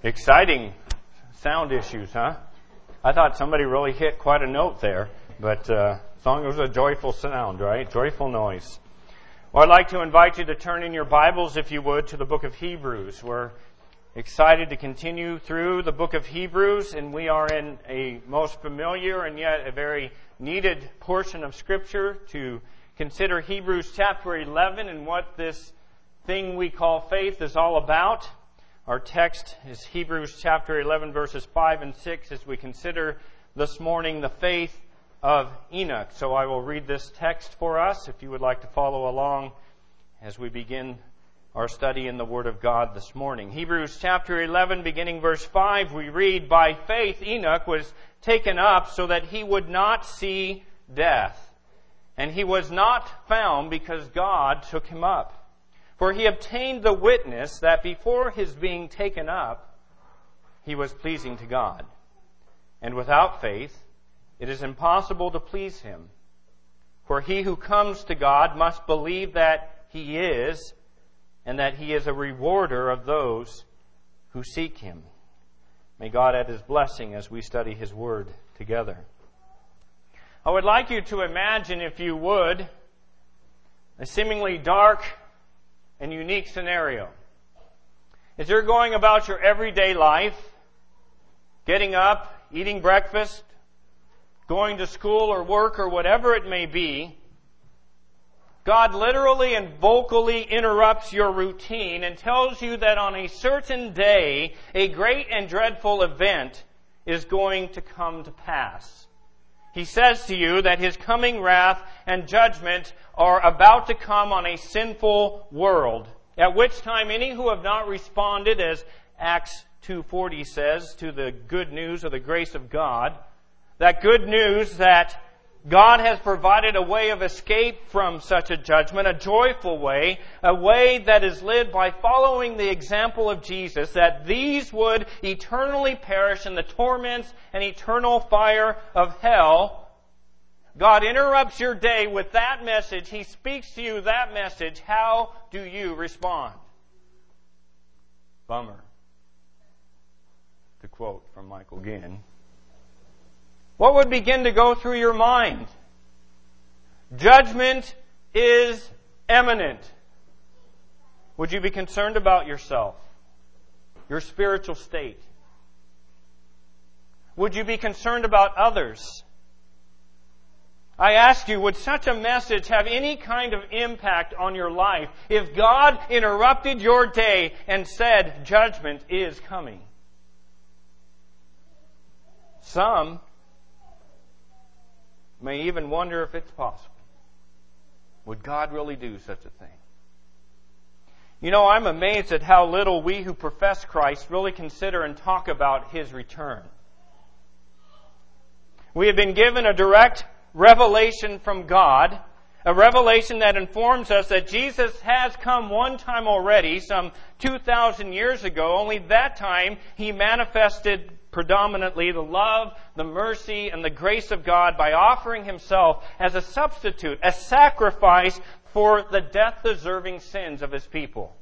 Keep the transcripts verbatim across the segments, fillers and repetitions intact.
Exciting sound issues, huh? I thought somebody really hit quite a note there, but uh, as long as it was a joyful sound, right? Joyful noise. Well, I'd like to invite you to turn in your Bibles, if you would, to the book of Hebrews. We're excited to continue through the book of Hebrews, and we are in a most familiar and yet a very needed portion of Scripture to consider Hebrews chapter eleven and what this thing we call faith is all about. Our text is Hebrews chapter eleven, verses five and six, as we consider this morning the faith of Enoch. So I will read this text for us, if you would like to follow along as we begin our study in the Word of God this morning. Hebrews chapter eleven, beginning verse five, we read, "By faith Enoch was taken up so that he would not see death. And he was not found because God took him up. For he obtained the witness that before his being taken up, he was pleasing to God. And without faith, it is impossible to please him. For he who comes to God must believe that he is, and that he is a rewarder of those who seek him." May God add his blessing as we study his word together. I would like you to imagine, if you would, a seemingly dark and unique scenario. As you're going about your everyday life, getting up, eating breakfast, going to school or work or whatever it may be, God literally and vocally interrupts your routine and tells you that on a certain day, a great and dreadful event is going to come to pass. He says to you that His coming wrath and judgment are about to come on a sinful world, at which time any who have not responded, as Acts two forty says, to the good news of the grace of God, that good news that God has provided a way of escape from such a judgment, a joyful way, a way that is led by following the example of Jesus, that these would eternally perish in the torments and eternal fire of hell. God interrupts your day with that message. He speaks to you that message. How do you respond? Bummer. To quote from Michael Ginn. What would begin to go through your mind? Judgment is imminent. Would you be concerned about yourself? Your spiritual state? Would you be concerned about others? I ask you, would such a message have any kind of impact on your life if God interrupted your day and said, judgment is coming? Some may even wonder if it's possible. Would God really do such a thing? You know, I'm amazed at how little we who profess Christ really consider and talk about His return. We have been given a direct revelation from God, a revelation that informs us that Jesus has come one time already, some two thousand years ago. Only that time He manifested predominantly the love, the mercy, and the grace of God by offering Himself as a substitute, a sacrifice for the death-deserving sins of His people.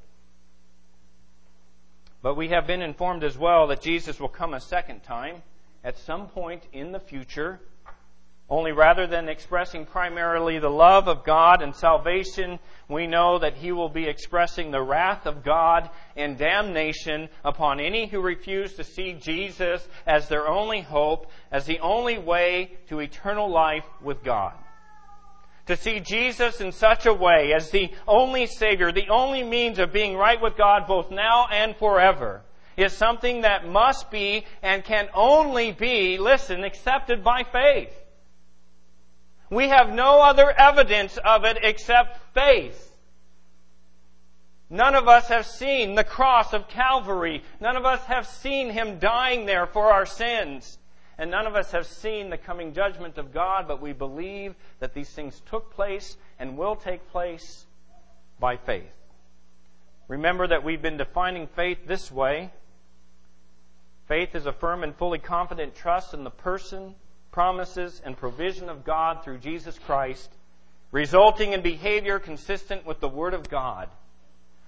But we have been informed as well that Jesus will come a second time at some point in the future. Only rather than expressing primarily the love of God and salvation, we know that He will be expressing the wrath of God and damnation upon any who refuse to see Jesus as their only hope, as the only way to eternal life with God. To see Jesus in such a way as the only Savior, the only means of being right with God both now and forever, is something that must be and can only be, listen, accepted by faith. We have no other evidence of it except faith. None of us have seen the cross of Calvary. None of us have seen Him dying there for our sins. And none of us have seen the coming judgment of God, but we believe that these things took place and will take place by faith. Remember that we've been defining faith this way. Faith is a firm and fully confident trust in the person, promises, and provision of God through Jesus Christ, resulting in behavior consistent with the Word of God.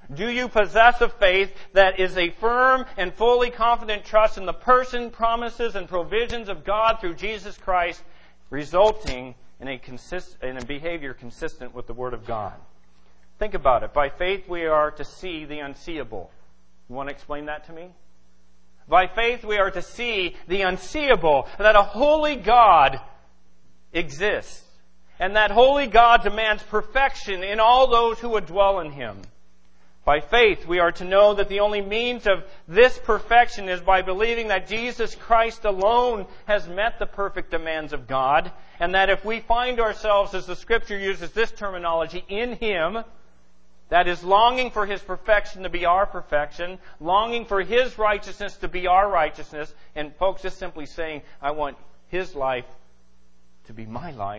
Do you possess a faith that is a firm and fully confident trust in the person, promises, and provisions of God through Jesus Christ, resulting in a, consist- in a behavior consistent with the Word of God? Think about it. By faith we are to see the unseeable. You want to explain that to me? By faith we are to see the unseeable, that a holy God exists. And that holy God demands perfection in all those who would dwell in Him. By faith, we are to know that the only means of this perfection is by believing that Jesus Christ alone has met the perfect demands of God, and that if we find ourselves, as the Scripture uses this terminology, in Him, that is longing for His perfection to be our perfection, longing for His righteousness to be our righteousness, and folks, just simply saying, I want His life to be my life.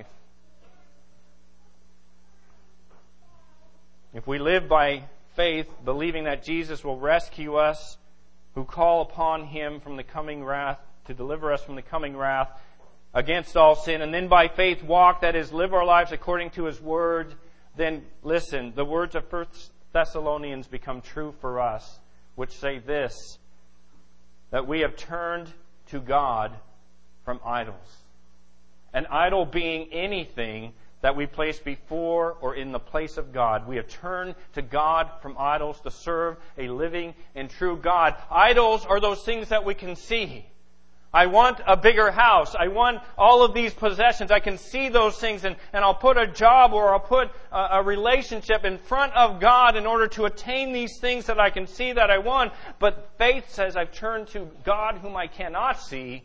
If we live by faith, believing that Jesus will rescue us who call upon Him from the coming wrath, to deliver us from the coming wrath against all sin, and then by faith walk, that is, live our lives according to His Word, then listen, the words of First Thessalonians become true for us, which say this, that we have turned to God from idols. An idol being anything that we place before or in the place of God. We have turned to God from idols to serve a living and true God. Idols are those things that we can see. I want a bigger house. I want all of these possessions. I can see those things, and, and I'll put a job or I'll put a, a relationship in front of God in order to attain these things that I can see that I want. But faith says I've turned to God whom I cannot see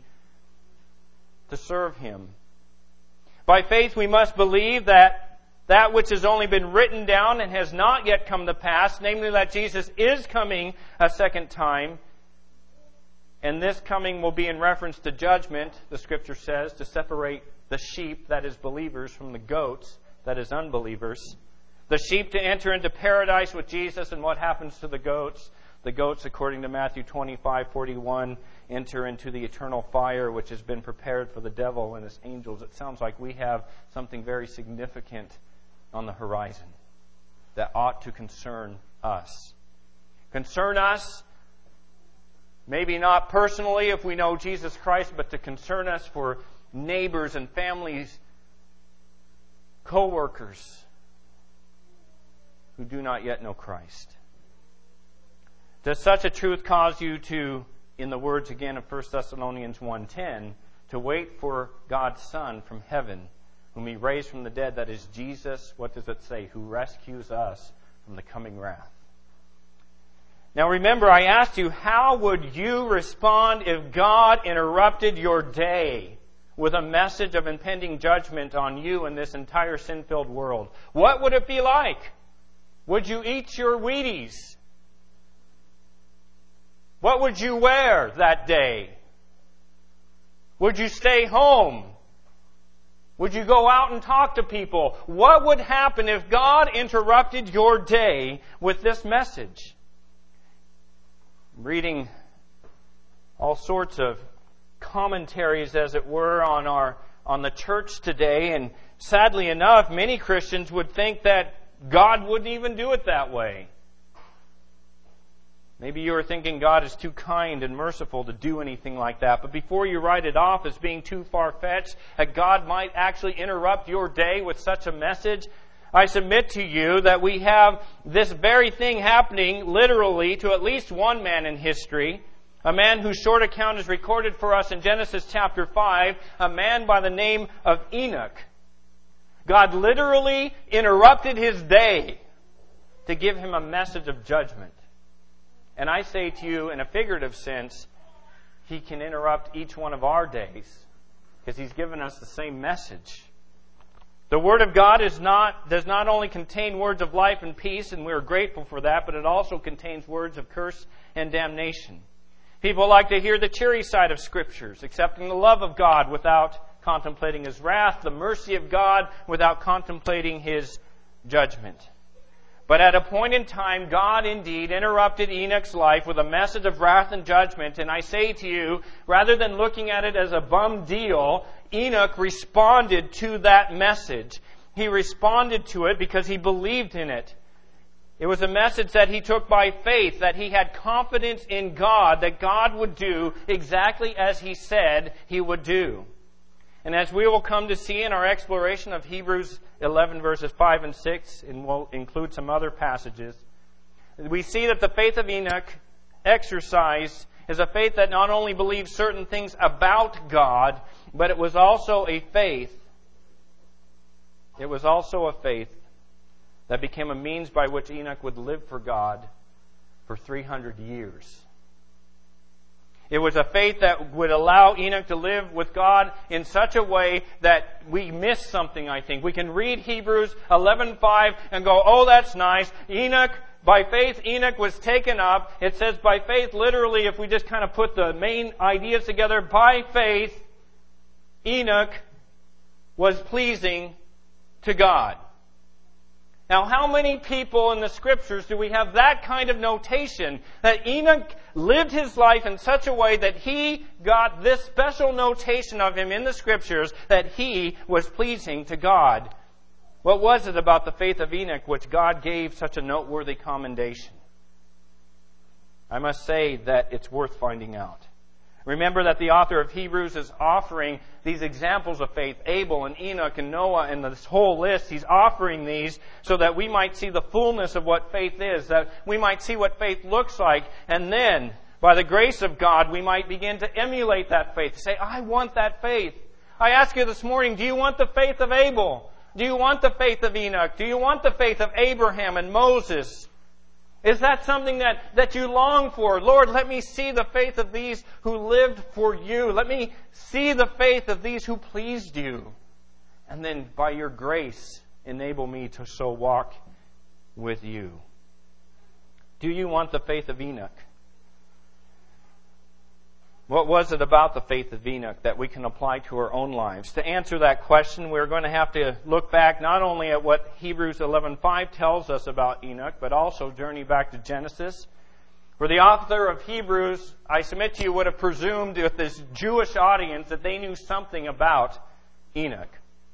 to serve Him. By faith, we must believe that that which has only been written down and has not yet come to pass, namely that Jesus is coming a second time, and this coming will be in reference to judgment, the Scripture says, to separate the sheep, that is believers, from the goats, that is unbelievers. The sheep to enter into paradise with Jesus, and what happens to the goats? The goats, according to Matthew twenty-five forty-one, enter into the eternal fire which has been prepared for the devil and his angels. It sounds like we have something very significant on the horizon that ought to concern us. Concern us, maybe not personally if we know Jesus Christ, but to concern us for neighbors and families, co-workers who do not yet know Christ. Does such a truth cause you to, in the words again of First Thessalonians one ten, to wait for God's Son from heaven, whom He raised from the dead, that is Jesus, what does it say, who rescues us from the coming wrath? Now remember, I asked you, how would you respond if God interrupted your day with a message of impending judgment on you and this entire sin-filled world? What would it be like? Would you eat your Wheaties? What would you wear that day? Would you stay home? Would you go out and talk to people? What would happen if God interrupted your day with this message? I'm reading all sorts of commentaries, as it were, on our on the church today, and sadly enough, many Christians would think that God wouldn't even do it that way. Maybe you are thinking God is too kind and merciful to do anything like that. But before you write it off as being too far-fetched, that God might actually interrupt your day with such a message, I submit to you that we have this very thing happening literally to at least one man in history, a man whose short account is recorded for us in Genesis chapter five, a man by the name of Enoch. God literally interrupted his day to give him a message of judgment. And I say to you, in a figurative sense, He can interrupt each one of our days because He's given us the same message. The Word of God is not does not only contain words of life and peace, and we are grateful for that, but it also contains words of curse and damnation. People like to hear the cheery side of Scriptures, accepting the love of God without contemplating His wrath, the mercy of God without contemplating His judgment. But at a point in time, God indeed interrupted Enoch's life with a message of wrath and judgment. And I say to you, rather than looking at it as a bum deal, Enoch responded to that message. He responded to it because he believed in it. It was a message that he took by faith, that he had confidence in God, that God would do exactly as he said he would do. And as we will come to see in our exploration of Hebrews eleven verses five and six, and we'll include some other passages, we see that the faith of Enoch exercised is a faith that not only believed certain things about God, but it was also a faith, it was also a faith that became a means by which Enoch would live for God for three hundred years. It was a faith that would allow Enoch to live with God in such a way that we miss something, I think. We can read Hebrews eleven five and go, oh, that's nice. Enoch, by faith, Enoch was taken up. It says by faith, literally, if we just kind of put the main ideas together, by faith, Enoch was pleasing to God. Now, how many people in the Scriptures do we have that kind of notation? That Enoch lived his life in such a way that he got this special notation of him in the Scriptures that he was pleasing to God. What was it about the faith of Enoch which God gave such a noteworthy commendation? I must say that it's worth finding out. Remember that the author of Hebrews is offering these examples of faith, Abel and Enoch and Noah and this whole list. He's offering these so that we might see the fullness of what faith is, that we might see what faith looks like, and then, by the grace of God, we might begin to emulate that faith. Say, I want that faith. I ask you this morning, do you want the faith of Abel? Do you want the faith of Enoch? Do you want the faith of Abraham and Moses? Is that something that, that you long for? Lord, let me see the faith of these who lived for you. Let me see the faith of these who pleased you. And then by your grace, enable me to so walk with you. Do you want the faith of Enoch? What was it about the faith of Enoch that we can apply to our own lives? To answer that question, we're going to have to look back not only at what Hebrews eleven five tells us about Enoch, but also journey back to Genesis. For the author of Hebrews, I submit to you, would have presumed with this Jewish audience that they knew something about Enoch.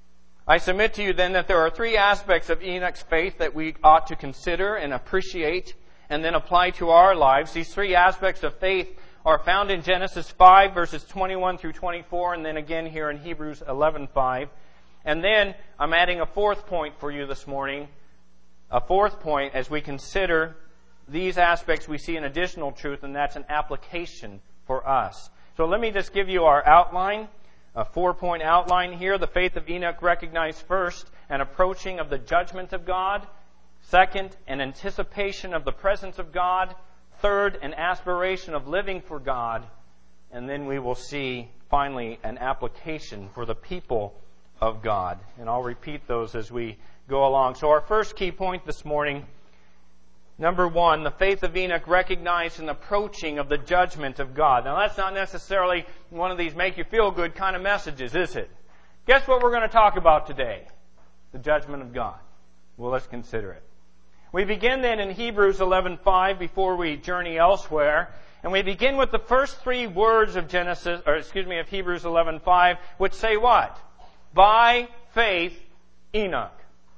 I submit to you then that there are three aspects of Enoch's faith that we ought to consider and appreciate and then apply to our lives. These three aspects of faith are found in Genesis five, verses twenty-one through twenty-four, and then again here in Hebrews eleven five. And then I'm adding a fourth point for you this morning. A fourth point as we consider these aspects, we see an additional truth, and that's an application for us. So let me just give you our outline, a four-point outline here. The faith of Enoch recognized first an approaching of the judgment of God. Second, an anticipation of the presence of God. Third, an aspiration of living for God. And then we will see, finally, an application for the people of God. And I'll repeat those as we go along. So our first key point this morning, number one, the faith of Enoch recognized an approaching of the judgment of God. Now that's not necessarily one of these make-you-feel-good kind of messages, is it? Guess what we're going to talk about today? The judgment of God. Well, let's consider it. We begin then in Hebrews eleven five before we journey elsewhere, and we begin with the first three words of Genesis, or excuse me, of Hebrews eleven five, which say what? By faith, Enoch.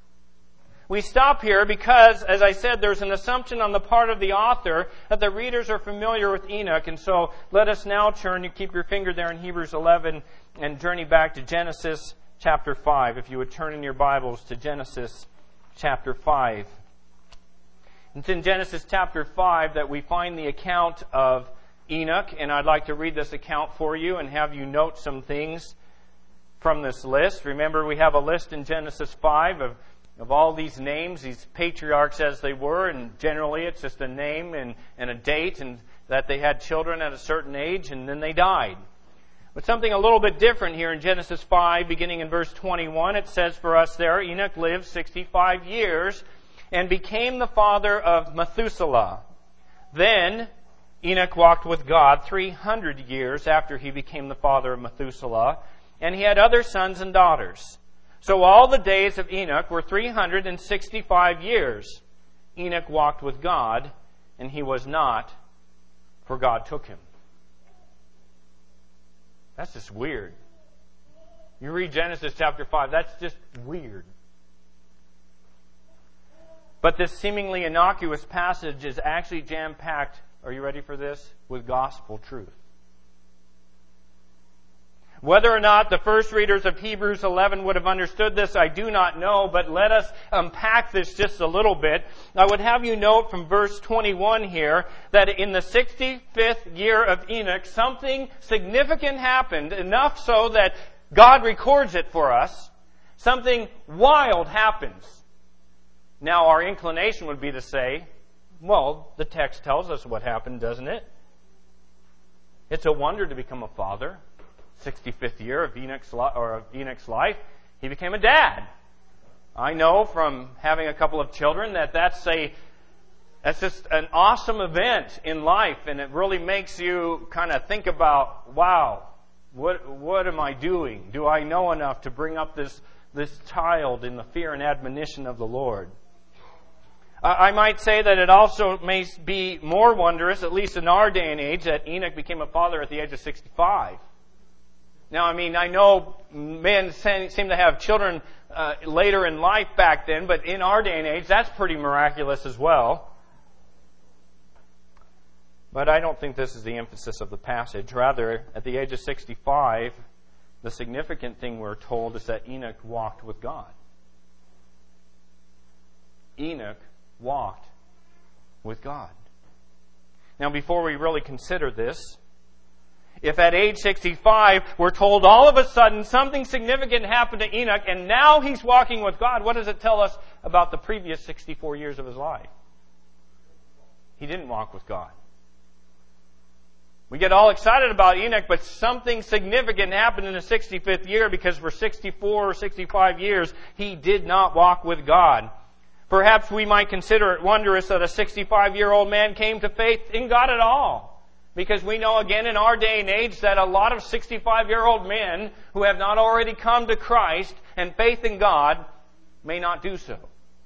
We stop here because, as I said, there's an assumption on the part of the author that the readers are familiar with Enoch, and so let us now turn, you keep your finger there in Hebrews eleven, and journey back to Genesis chapter five. If you would turn in your Bibles to Genesis chapter five. It's in Genesis chapter five that we find the account of Enoch, and I'd like to read this account for you and have you note some things from this list. Remember, we have a list in Genesis five of, of all these names, these patriarchs as they were, and generally it's just a name and, and a date, and that they had children at a certain age, and then they died. But something a little bit different here in Genesis five, beginning in verse twenty-one, it says for us there, Enoch lived sixty-five years, and became the father of Methuselah. Then Enoch walked with God three hundred years after he became the father of Methuselah, and he had other sons and daughters. So all the days of Enoch were three hundred sixty-five years. Enoch walked with God, and he was not, for God took him. That's just weird. You read Genesis chapter five, that's just weird. But this seemingly innocuous passage is actually jam-packed, are you ready for this? With gospel truth. Whether or not the first readers of Hebrews eleven would have understood this, I do not know, but let us unpack this just a little bit. I would have you note from verse twenty-one here that in the sixty-fifth year of Enoch, something significant happened, enough so that God records it for us. Something wild happens. Now, our inclination would be to say, well, the text tells us what happened, doesn't it? It's a wonder to become a father. sixty-fifth year of Enoch's, or of Enoch's life, he became a dad. I know from having a couple of children that that's a that's just an awesome event in life, and it really makes you kind of think about, wow, what what am I doing? Do I know enough to bring up this this child in the fear and admonition of the Lord? I might say that it also may be more wondrous, at least in our day and age, that Enoch became a father at the age of sixty-five. Now, I mean, I know men seem to have children uh, later in life back then, but in our day and age, that's pretty miraculous as well. But I don't think this is the emphasis of the passage. Rather, at the age of sixty-five, the significant thing we're told is that Enoch walked with God. Enoch walked with God. Now, before we really consider this, if at age sixty-five we're told all of a sudden something significant happened to Enoch and now he's walking with God, what does it tell us about the previous sixty-four years of his life? He didn't walk with God. We get all excited about Enoch, but something significant happened in the sixty-fifth year because for sixty-four or sixty-five years he did not walk with God. Perhaps we might consider it wondrous that a sixty-five-year-old man came to faith in God at all. Because we know again in our day and age that a lot of sixty-five-year-old men who have not already come to Christ and faith in God may not do so.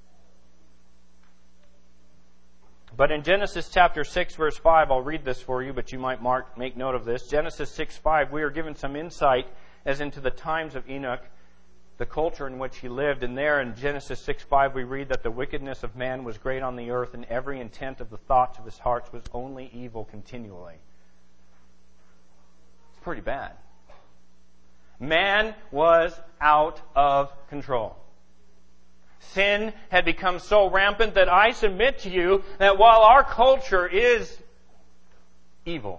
But in Genesis chapter six, verse five, I'll read this for you, but you might mark, make note of this. Genesis six five, we are given some insight as into the times of Enoch, the culture in which he lived. And there in Genesis six five we read that the wickedness of man was great on the earth, and every intent of the thoughts of his heart was only evil continually. It's pretty bad. Man was out of control. Sin had become so rampant that I submit to you that while our culture is evil,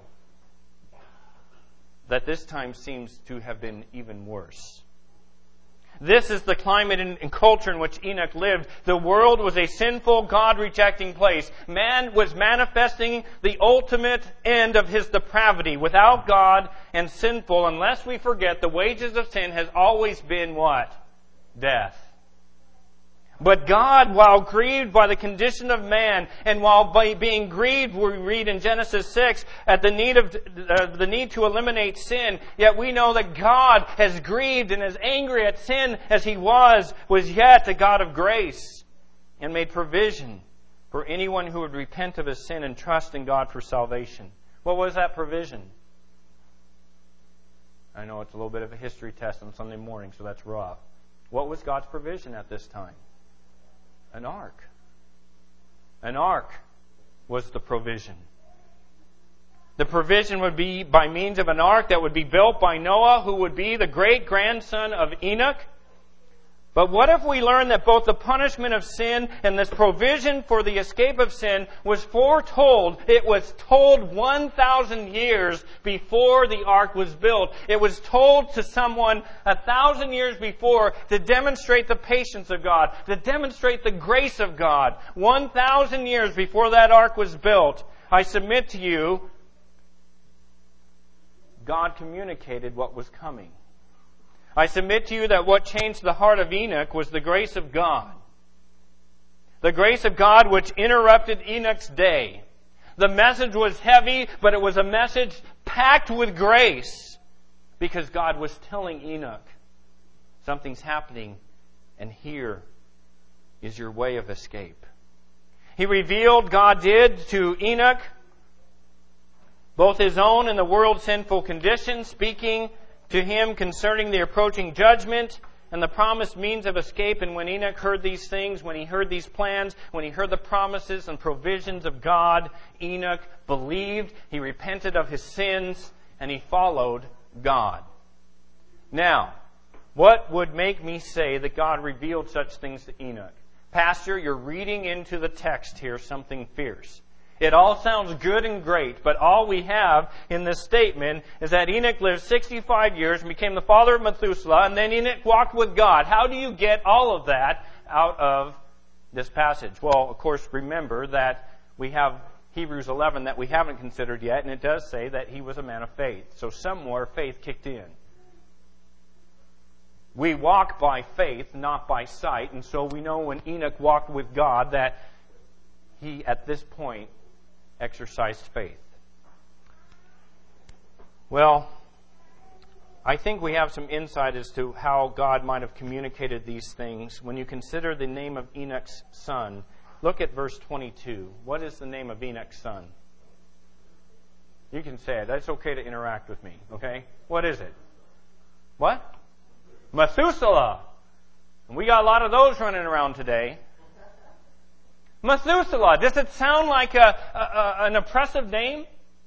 that this time seems to have been even worse. This is the climate and culture in which Enoch lived. The world was a sinful, God-rejecting place. Man was manifesting the ultimate end of his depravity, without God and sinful, unless we forget the wages of sin has always been what? Death. But God, while grieved by the condition of man, and while by being grieved, we read in Genesis six, at the need of uh, the need to eliminate sin, yet we know that God, as grieved and as angry at sin as He was, was yet a God of grace, and made provision for anyone who would repent of his sin and trust in God for salvation. What was that provision? I know it's a little bit of a history test on Sunday morning, so that's rough. What was God's provision at this time? An ark. An ark was the provision. The provision would be by means of an ark that would be built by Noah, who would be the great-grandson of Enoch. But what if we learn that both the punishment of sin and this provision for the escape of sin was foretold? It was told one thousand years before the ark was built. It was told to someone a thousand years before to demonstrate the patience of God, to demonstrate the grace of God. one thousand years before that ark was built, I submit to you, God communicated what was coming. I submit to you that what changed the heart of Enoch was the grace of God. The grace of God which interrupted Enoch's day. The message was heavy, but it was a message packed with grace, because God was telling Enoch, something's happening, and here is your way of escape. He revealed, God did, to Enoch both his own and the world's sinful condition, speaking to him concerning the approaching judgment, and the promised means of escape. And when Enoch heard these things, when he heard these plans, when he heard the promises and provisions of God, Enoch believed, he repented of his sins, and he followed God. Now, what would make me say that God revealed such things to Enoch? Pastor, you're reading into the text here something fierce. It all sounds good and great, but all we have in this statement is that Enoch lived sixty-five years and became the father of Methuselah, and then Enoch walked with God. How do you get all of that out of this passage? Well, of course, remember that we have Hebrews eleven that we haven't considered yet, and it does say that he was a man of faith. So somewhere faith kicked in. We walk by faith, not by sight, and so we know when Enoch walked with God that he, at this point, exercised faith. Well, I think we have some insight as to how God might have communicated these things. When you consider the name of Enoch's son, look at verse twenty-two. What is the name of Enoch's son? You can say it. That's okay to interact with me, okay? What is it? What? Methuselah. And we got a lot of those running around today. Methuselah. Does it sound like a, a, an oppressive name?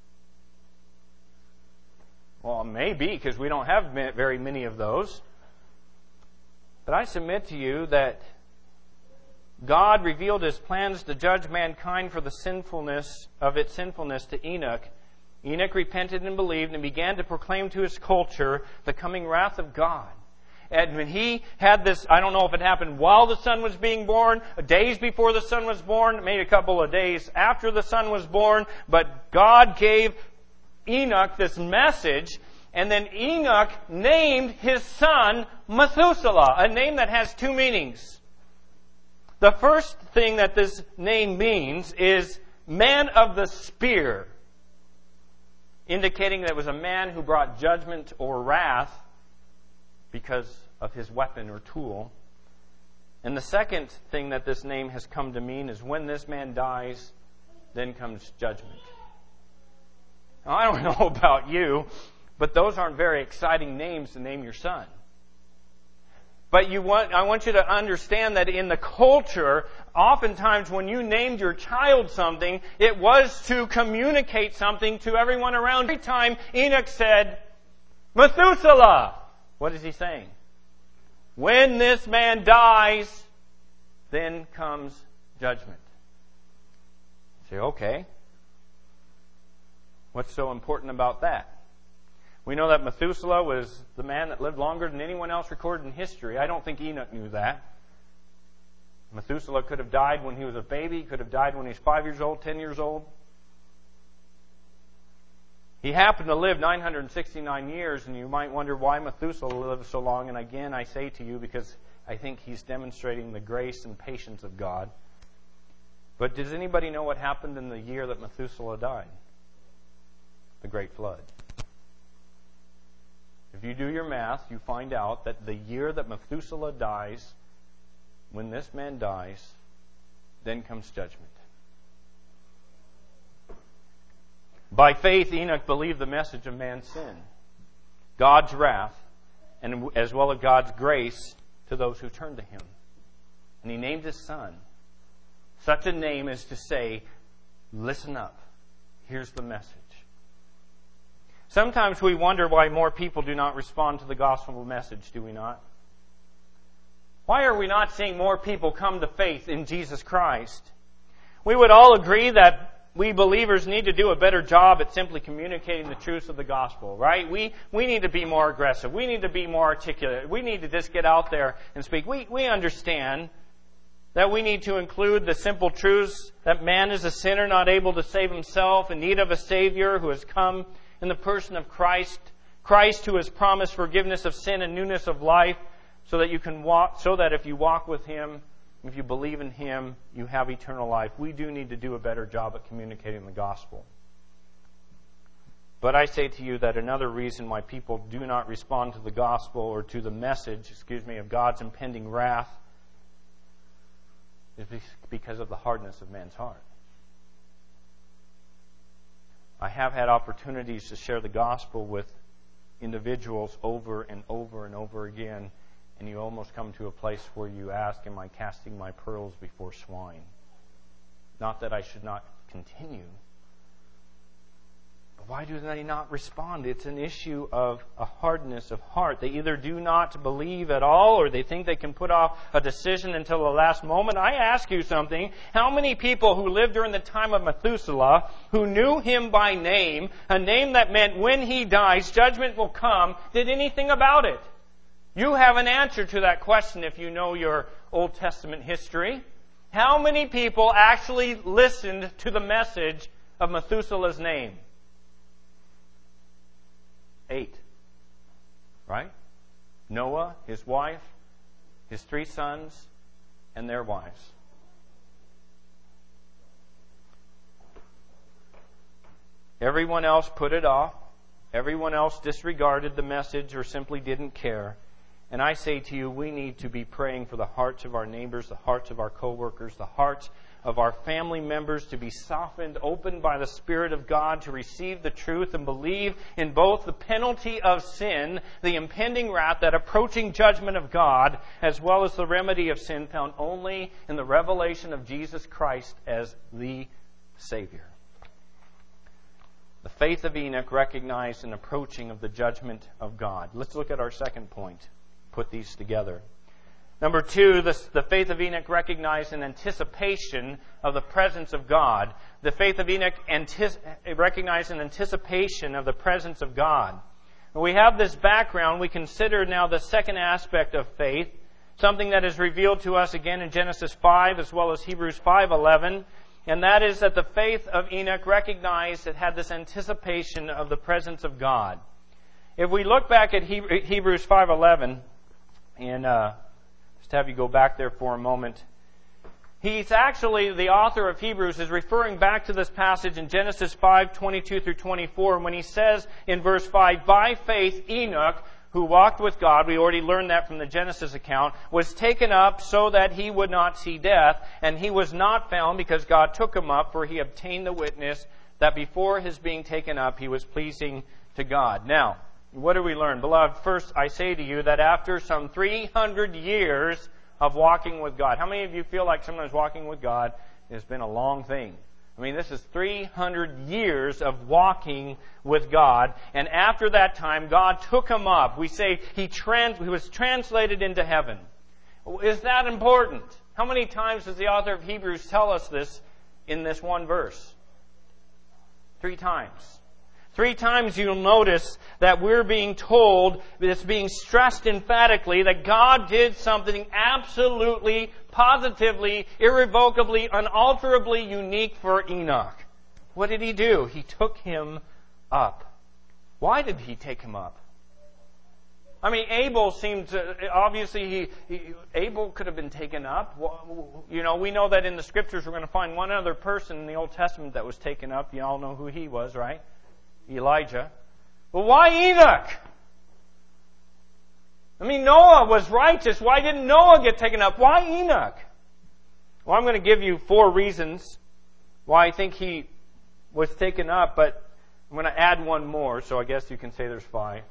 Well, maybe, because we don't have very many of those. But I submit to you that God revealed His plans to judge mankind for the sinfulness of its sinfulness to Enoch. Enoch repented and believed and began to proclaim to his culture the coming wrath of God. And when he had this, I don't know if it happened while the son was being born, days before the son was born, maybe a couple of days after the son was born, but God gave Enoch this message, and then Enoch named his son Methuselah, a name that has two meanings. The first thing that this name means is man of the spear, indicating that it was a man who brought judgment or wrath because of his weapon or tool. And the second thing that this name has come to mean is when this man dies, then comes judgment. Now, I don't know about you, but those aren't very exciting names to name your son. But you want, I want you to understand that in the culture, oftentimes when you named your child something, it was to communicate something to everyone around. Every time Enoch said, Methuselah, what is he saying? When this man dies, then comes judgment. You say, okay. What's so important about that? We know that Methuselah was the man that lived longer than anyone else recorded in history. I don't think Enoch knew that. Methuselah could have died when he was a baby, could have died when he was five years old, ten years old. He happened to live nine hundred sixty-nine years, and you might wonder why Methuselah lived so long. And again, I say to you, because I think he's demonstrating the grace and patience of God. But does anybody know what happened in the year that Methuselah died? The Great Flood. If you do your math, you find out that the year that Methuselah dies, when this man dies, then comes judgment. By faith, Enoch believed the message of man's sin, God's wrath, and as well as God's grace to those who turn to Him. And he named his son such a name as to say, listen up, here's the message. Sometimes we wonder why more people do not respond to the gospel message, do we not? Why are we not seeing more people come to faith in Jesus Christ? We would all agree that we believers need to do a better job at simply communicating the truths of the gospel, right? We we need to be more aggressive. We need to be more articulate. We need to just get out there and speak. We we understand that we need to include the simple truths that man is a sinner, not able to save himself, in need of a Savior who has come in the person of Christ, Christ who has promised forgiveness of sin and newness of life, so that you can walk, so that if you walk with Him, if you believe in Him, you have eternal life. We do need to do a better job at communicating the gospel. But I say to you that another reason why people do not respond to the gospel or to the message, excuse me, of God's impending wrath is because of the hardness of man's heart. I have had opportunities to share the gospel with individuals over and over and over again, And you almost come to a place where you ask, am I casting my pearls before swine? Not that I should not continue. But why do they not respond? It's an issue of a hardness of heart. They either do not believe at all, or they think they can put off a decision until the last moment. I ask you something. How many people who lived during the time of Methuselah, who knew him by name, a name that meant when he dies, judgment will come, did anything about it? You have an answer to that question if you know your Old Testament history. How many people actually listened to the message of Methuselah's name? Eight. Right? Noah, his wife, his three sons, and their wives. Everyone else put it off. Everyone else disregarded the message or simply didn't care. And I say to you, we need to be praying for the hearts of our neighbors, the hearts of our co-workers, the hearts of our family members to be softened, opened by the Spirit of God to receive the truth and believe in both the penalty of sin, the impending wrath, that approaching judgment of God, as well as the remedy of sin found only in the revelation of Jesus Christ as the Savior. The faith of Enoch recognized an approaching of the judgment of God. Let's look at our second point. Put these together. Number two, the, the faith of Enoch recognized an anticipation of the presence of God. The faith of Enoch antici- recognized an anticipation of the presence of God. When we have this background, we consider now the second aspect of faith, something that is revealed to us again in Genesis five as well as Hebrews five eleven, and that is that the faith of Enoch recognized it had this anticipation of the presence of God. If we look back at Hebrews five eleven, and uh, just have you go back there for a moment. He's actually, the author of Hebrews is referring back to this passage in Genesis five twenty-two through twenty-four, when he says in verse five, by faith Enoch, who walked with God, we already learned that from the Genesis account, was taken up so that he would not see death, and he was not found because God took him up, for he obtained the witness that before his being taken up he was pleasing to God. Now, what do we learn? Beloved, first I say to you that after some three hundred years of walking with God, how many of you feel like sometimes walking with God has been a long thing? I mean, this is three hundred years of walking with God, and after that time, God took him up. We say he, trans- he was translated into heaven. Is that important? How many times does the author of Hebrews tell us this in this one verse? Three times. Three times you'll notice that we're being told, it's being stressed emphatically, that God did something absolutely, positively, irrevocably, unalterably unique for Enoch. What did he do? He took him up. Why did he take him up? I mean, Abel seemed to, obviously, he, he, Abel could have been taken up. You know, we know that in the Scriptures we're going to find one other person in the Old Testament that was taken up. You all know who he was, right? Elijah. But why Enoch? I mean, Noah was righteous. Why didn't Noah get taken up? Why Enoch? Well, I'm going to give you four reasons why I think he was taken up, but I'm going to add one more, so I guess you can say there's five.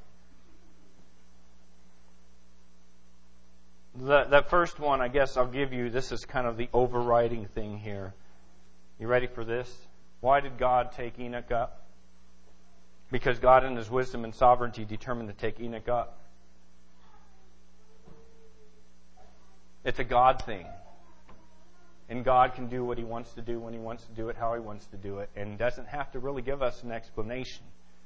The, that first one, I guess I'll give you, this is kind of the overriding thing here. You ready for this? Why did God take Enoch up? Because God in His wisdom and sovereignty determined to take Enoch up. It's a God thing. And God can do what He wants to do when He wants to do it, how He wants to do it, and doesn't have to really give us an explanation.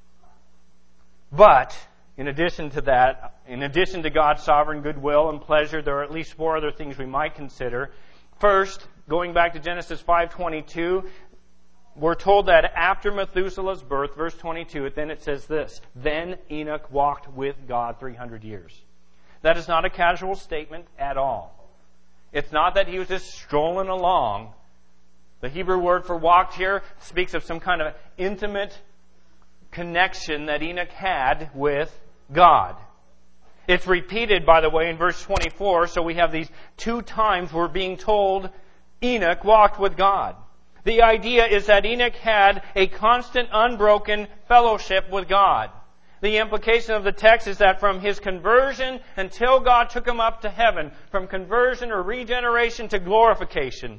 But, in addition to that, in addition to God's sovereign goodwill and pleasure, there are at least four other things we might consider. First, going back to Genesis five twenty-two, we're told that after Methuselah's birth, verse twenty-two, then it says this, then Enoch walked with God three hundred years. That is not a casual statement at all. It's not that he was just strolling along. The Hebrew word for walked here speaks of some kind of intimate connection that Enoch had with God. It's repeated, by the way, in verse twenty-four, so we have these two times we're being told Enoch walked with God. The idea is that Enoch had a constant, unbroken fellowship with God. The implication of the text is that from his conversion until God took him up to heaven, from conversion or regeneration to glorification,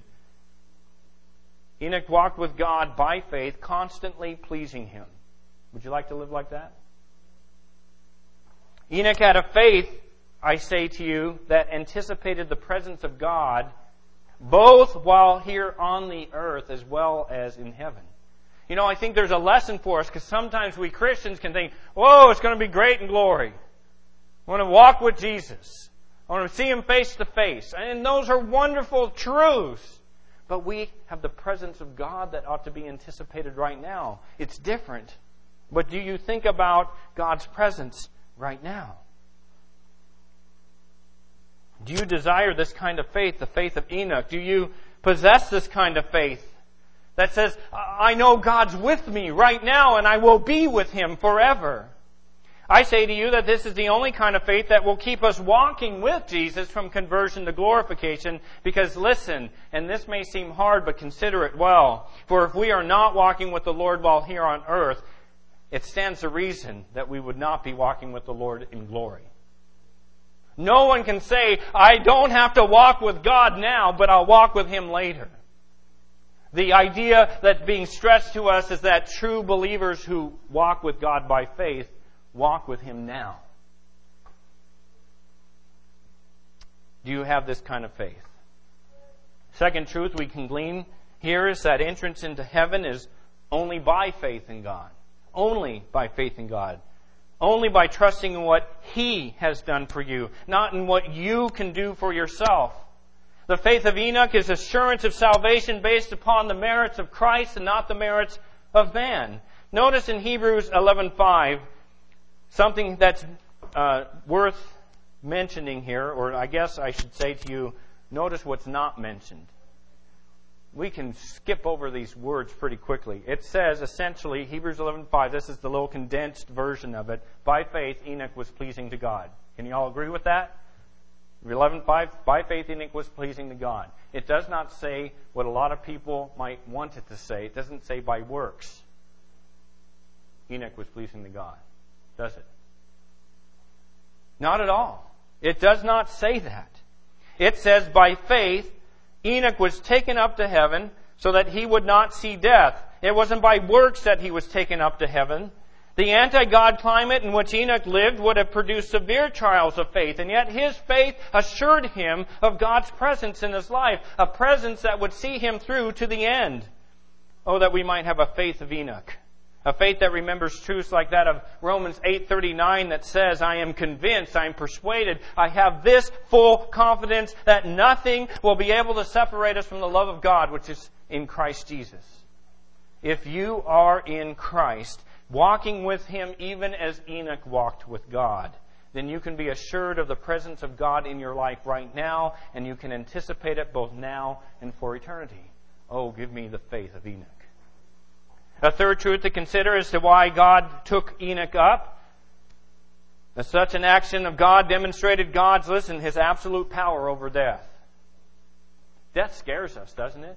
Enoch walked with God by faith, constantly pleasing Him. Would you like to live like that? Enoch had a faith, I say to you, that anticipated the presence of God, both while here on the earth as well as in heaven. You know, I think there's a lesson for us, because sometimes we Christians can think, whoa, it's going to be great in glory. I want to walk with Jesus. I want to see Him face to face. And those are wonderful truths. But we have the presence of God that ought to be anticipated right now. It's different. But do you think about God's presence right now? Do you desire this kind of faith, the faith of Enoch? Do you possess this kind of faith that says, I know God's with me right now and I will be with Him forever? I say to you that this is the only kind of faith that will keep us walking with Jesus from conversion to glorification. Because listen, and this may seem hard, but consider it well. For if we are not walking with the Lord while here on earth, it stands to reason that we would not be walking with the Lord in glory. No one can say, I don't have to walk with God now, but I'll walk with Him later. The idea that's being stressed to us is that true believers who walk with God by faith walk with Him now. Do you have this kind of faith? Second truth we can glean here is that entrance into heaven is only by faith in God. Only by faith in God. Only by trusting in what He has done for you, not in what you can do for yourself. The faith of Enoch is assurance of salvation based upon the merits of Christ and not the merits of man. Notice in Hebrews eleven five, something that's uh, worth mentioning here, or I guess I should say to you, notice what's not mentioned. We can skip over these words pretty quickly. It says, essentially, Hebrews eleven five, this is the little condensed version of it, by faith Enoch was pleasing to God. Can you all agree with that? eleven five, by faith Enoch was pleasing to God. It does not say what a lot of people might want it to say. It doesn't say by works Enoch was pleasing to God. Does it? Not at all. It does not say that. It says by faith Enoch was taken up to heaven so that he would not see death. It wasn't by works that he was taken up to heaven. The anti-God climate in which Enoch lived would have produced severe trials of faith, and yet his faith assured him of God's presence in his life, a presence that would see him through to the end. Oh, that we might have a faith of Enoch. A faith that remembers truths like that of Romans eight thirty-nine that says, I am convinced, I am persuaded, I have this full confidence that nothing will be able to separate us from the love of God, which is in Christ Jesus. If you are in Christ, walking with Him even as Enoch walked with God, then you can be assured of the presence of God in your life right now, and you can anticipate it both now and for eternity. Oh, give me the faith of Enoch. A third truth to consider as to why God took Enoch up. That such an action of God demonstrated God's, listen, His absolute power over death. Death scares us, doesn't it?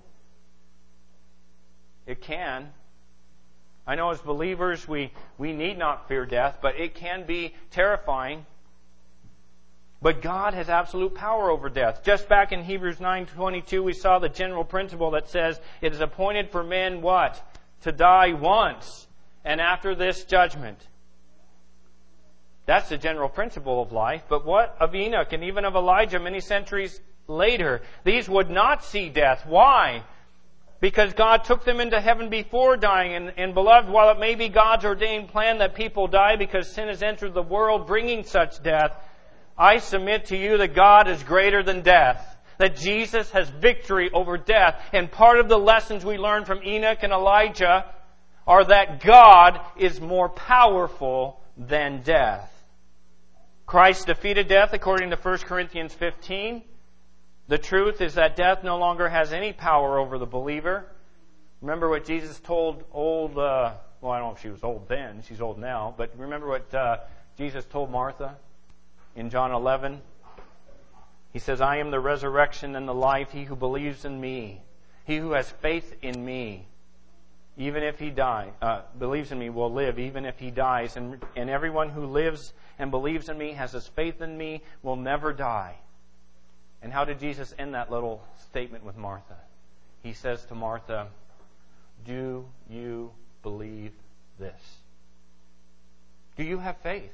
It can. I know as believers we, we need not fear death, but it can be terrifying. But God has absolute power over death. Just back in Hebrews nine twenty-two, we saw the general principle that says it is appointed for men what? To die once, and after this judgment. That's the general principle of life. But what of Enoch and even of Elijah many centuries later? These would not see death. Why? Because God took them into heaven before dying. And, and beloved, while it may be God's ordained plan that people die because sin has entered the world bringing such death, I submit to you that God is greater than death. That Jesus has victory over death. And part of the lessons we learn from Enoch and Elijah are that God is more powerful than death. Christ defeated death according to First Corinthians fifteen. The truth is that death no longer has any power over the believer. Remember what Jesus told old, uh, well, I don't know if she was old then, she's old now, but remember what uh, Jesus told Martha in John eleven? He says, I am the resurrection and the life. He who believes in me, he who has faith in me, even if he die, uh, believes in me will live, even if he dies. And, and everyone who lives and believes in me, has his faith in me, will never die. And how did Jesus end that little statement with Martha? He says to Martha, do you believe this? Do you have faith?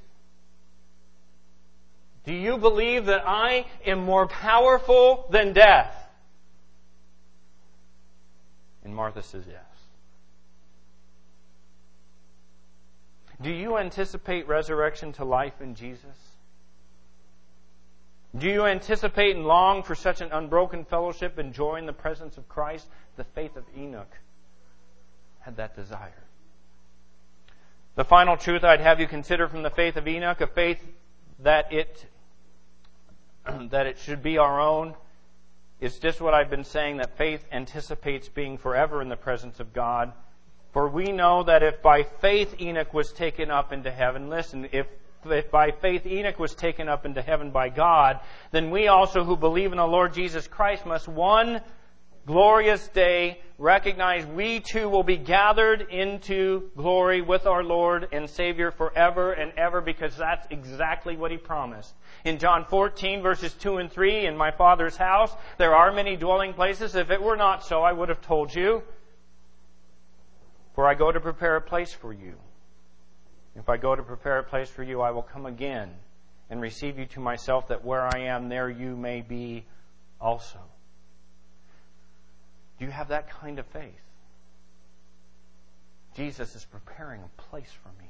Do you believe that I am more powerful than death? And Martha says yes. Do you anticipate resurrection to life in Jesus? Do you anticipate and long for such an unbroken fellowship and joy in the presence of Christ? The faith of Enoch had that desire. The final truth I'd have you consider from the faith of Enoch, a faith that it that it should be our own, is just what I've been saying, that faith anticipates being forever in the presence of God. For we know that if by faith Enoch was taken up into heaven, listen, if, if by faith Enoch was taken up into heaven by God, then we also who believe in the Lord Jesus Christ must one glorious day recognize we too will be gathered into glory with our Lord and Savior forever and ever, because that's exactly what He promised. In John fourteen, verses two and three, in my Father's house there are many dwelling places. If it were not so, I would have told you. For I go to prepare a place for you. If I go to prepare a place for you, I will come again and receive you to myself, that where I am, there you may be also. Do you have that kind of faith? Jesus is preparing a place for me.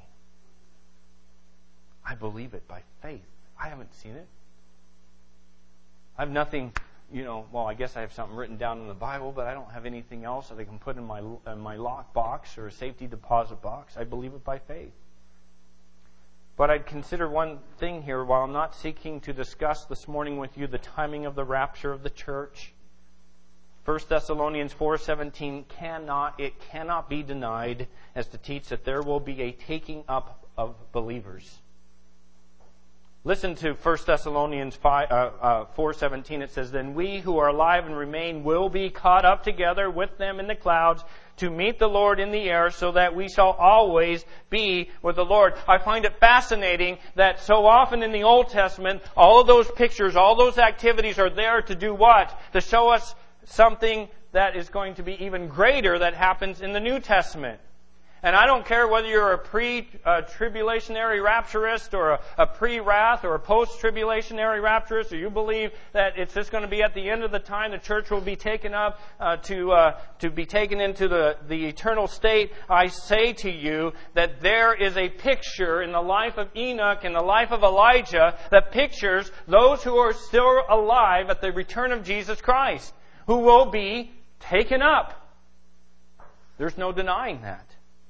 I believe it by faith. I haven't seen it. I have nothing, you know, well, I guess I have something written down in the Bible, but I don't have anything else that I can put in my, in my lock box or a safety deposit box. I believe it by faith. But I'd consider one thing here, while I'm not seeking to discuss this morning with you the timing of the rapture of the church. First Thessalonians four seventeen cannot, it cannot be denied as to teach that there will be a taking up of believers. Listen to First Thessalonians four seventeen. It says, then we who are alive and remain will be caught up together with them in the clouds to meet the Lord in the air, so that we shall always be with the Lord. I find it fascinating that so often in the Old Testament, all of those pictures, all those activities are there to do what? To show us something that is going to be even greater that happens in the New Testament. And I don't care whether you're a pre-tribulationary rapturist or a, a pre-wrath or a post-tribulationary rapturist, or you believe that it's just going to be at the end of the time the church will be taken up uh, to uh, to be taken into the, the eternal state. I say to you that there is a picture in the life of Enoch and the life of Elijah that pictures those who are still alive at the return of Jesus Christ, who will be taken up. There's no denying that.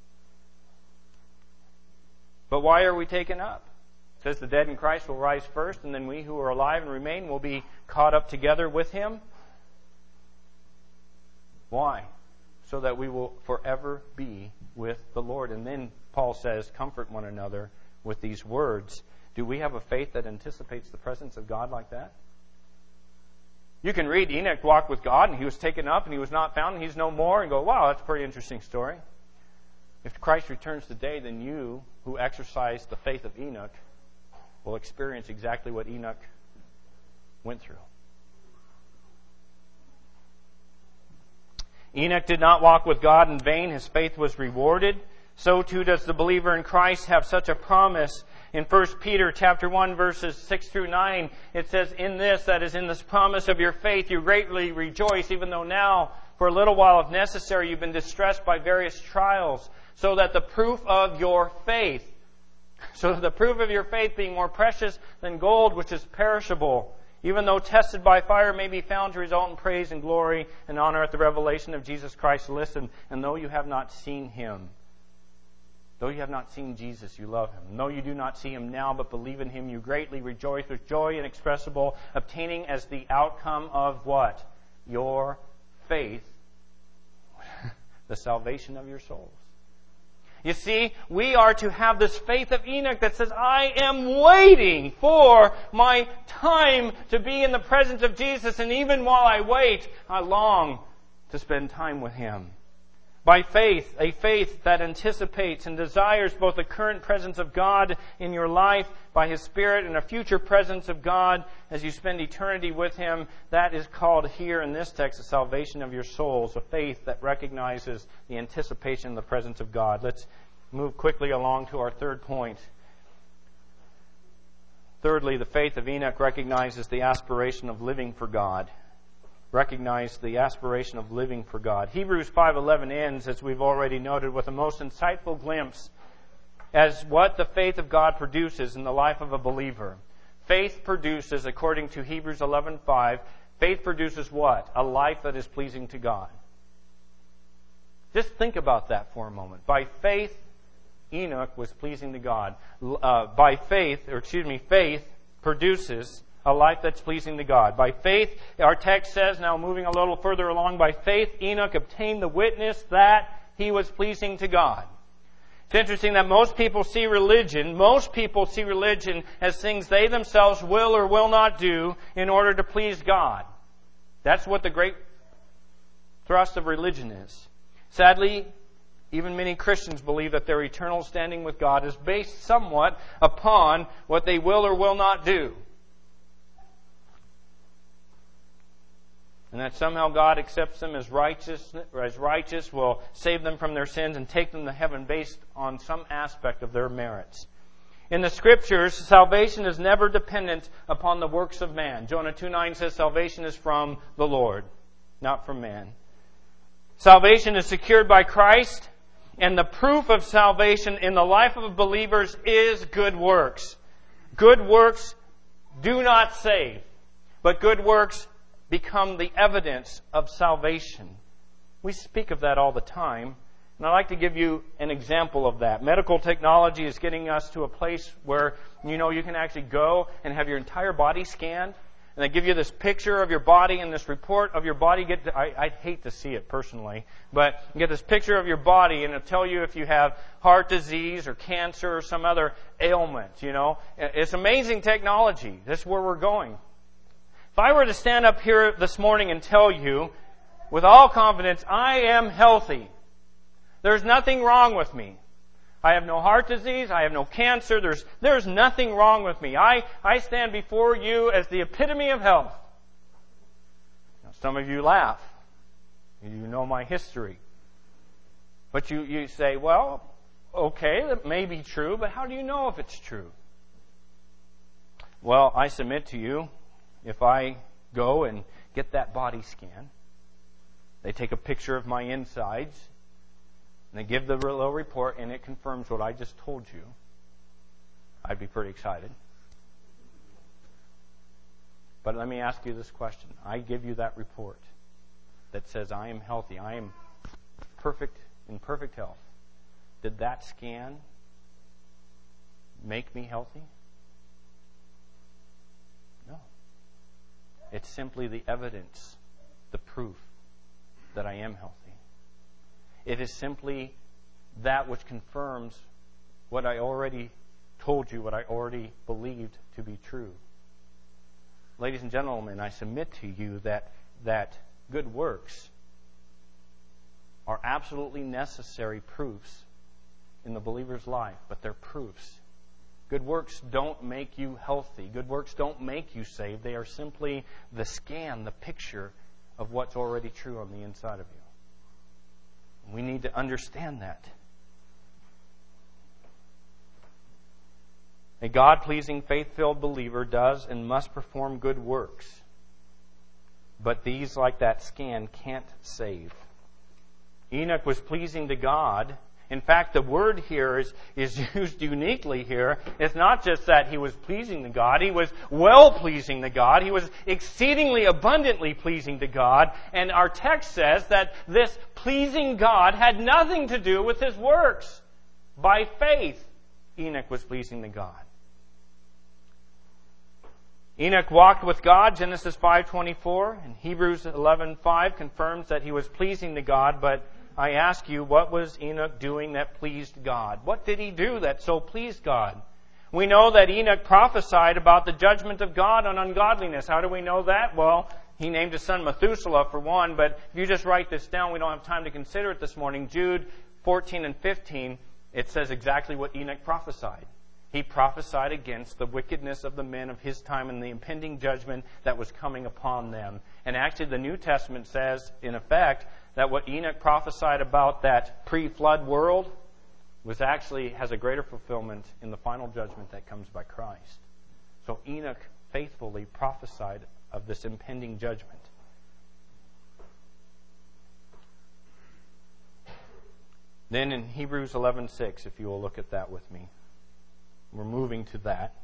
But why are we taken up? It says the dead in Christ will rise first, and then we who are alive and remain will be caught up together with Him. Why? So that we will forever be with the Lord. And then Paul says, comfort one another with these words. Do we have a faith that anticipates the presence of God like that? You can read Enoch walked with God, and he was taken up, and he was not found, and he's no more, and go, wow, that's a pretty interesting story. If Christ returns today, then you who exercise the faith of Enoch will experience exactly what Enoch went through. Enoch did not walk with God in vain. His faith was rewarded. So too does the believer in Christ have such a promise. In First Peter chapter one, verses six through nine, it says, in this, that is in this promise of your faith, you greatly rejoice, even though now, for a little while, if necessary, you've been distressed by various trials, so that the proof of your faith, so that the proof of your faith, being more precious than gold, which is perishable, even though tested by fire, may be found to result in praise and glory and honor at the revelation of Jesus Christ. Listen, and though you have not seen Him, though you have not seen Jesus, you love Him. And though you do not see Him now, but believe in Him, you greatly rejoice with joy inexpressible, obtaining as the outcome of what? Your faith, the salvation of your souls. You see, we are to have this faith of Enoch that says, I am waiting for my time to be in the presence of Jesus, and even while I wait, I long to spend time with Him. By faith, a faith that anticipates and desires both the current presence of God in your life by His Spirit and a future presence of God as you spend eternity with Him, that is called here in this text the salvation of your souls, a faith that recognizes the anticipation of the presence of God. Let's move quickly along to our third point. Thirdly, the faith of Enoch recognizes the aspiration of living for God. Recognize the aspiration of living for God. Hebrews five eleven ends, as we've already noted, with a most insightful glimpse as what the faith of God produces in the life of a believer. Faith produces, according to Hebrews eleven five, faith produces what? A life that is pleasing to God. Just think about that for a moment. By faith, Enoch was pleasing to God. Uh, by faith, or excuse me, faith produces a life that's pleasing to God. By faith, our text says, now moving a little further along, by faith Enoch obtained the witness that he was pleasing to God. It's interesting that most people see religion, most people see religion as things they themselves will or will not do in order to please God. That's what the great thrust of religion is. Sadly, even many Christians believe that their eternal standing with God is based somewhat upon what they will or will not do. And that somehow God accepts them as righteous, as righteous, will save them from their sins and take them to heaven based on some aspect of their merits. In the Scriptures, salvation is never dependent upon the works of man. Jonah two nine says salvation is from the Lord, not from man. Salvation is secured by Christ, and the proof of salvation in the life of believers is good works. Good works do not save, but good works become the evidence of salvation. We speak of that all the time, and I'd like to give you an example of that. Medical technology is getting us to a place where, you know, you can actually go and have your entire body scanned, and they give you this picture of your body and this report of your body. Get to, I, I'd hate to see it personally, but you get this picture of your body, and it'll tell you if you have heart disease or cancer or some other ailment, you know. It's amazing technology. This is where we're going. If I were to stand up here this morning and tell you, with all confidence, I am healthy. There's nothing wrong with me. I have no heart disease. I have no cancer. There's, there's nothing wrong with me. I, I stand before you as the epitome of health. Now, some of you laugh. You know my history. But you, you say, well, okay, that may be true, but how do you know if it's true? Well, I submit to you, if I go and get that body scan, they take a picture of my insides, and they give the little report, and it confirms what I just told you, I'd be pretty excited. But let me ask you this question. I give you that report that says I am healthy, I am perfect, in perfect health. Did that scan make me healthy? No. It's simply the evidence, the proof that I am healthy. It is simply that which confirms what I already told you, what I already believed to be true. Ladies and gentlemen, I submit to you that, that good works are absolutely necessary proofs in the believer's life, but they're proofs. Good works don't make you healthy. Good works don't make you saved. They are simply the scan, the picture of what's already true on the inside of you. We need to understand that. A God-pleasing, faith-filled believer does and must perform good works. But these, like that scan, can't save. Enoch was pleasing to God. In fact, the word here is, is used uniquely here. It's not just that he was pleasing to God. He was well-pleasing to God. He was exceedingly abundantly pleasing to God. And our text says that this pleasing God had nothing to do with his works. By faith, Enoch was pleasing to God. Enoch walked with God, Genesis five twenty-four, and Hebrews eleven five confirms that he was pleasing to God. But I ask you, what was Enoch doing that pleased God? What did he do that so pleased God? We know that Enoch prophesied about the judgment of God on ungodliness. How do we know that? Well, He named his son Methuselah for one, but if you just write this down, we don't have time to consider it this morning. Jude fourteen and fifteen, it says exactly what Enoch prophesied. He prophesied against the wickedness of the men of his time and the impending judgment that was coming upon them. And actually the New Testament says, in effect, that what Enoch prophesied about that pre-flood world was actually has a greater fulfillment in the final judgment that comes by Christ. So Enoch faithfully prophesied of this impending judgment. Then in Hebrews eleven six, if you will look at that with me. We're moving to that.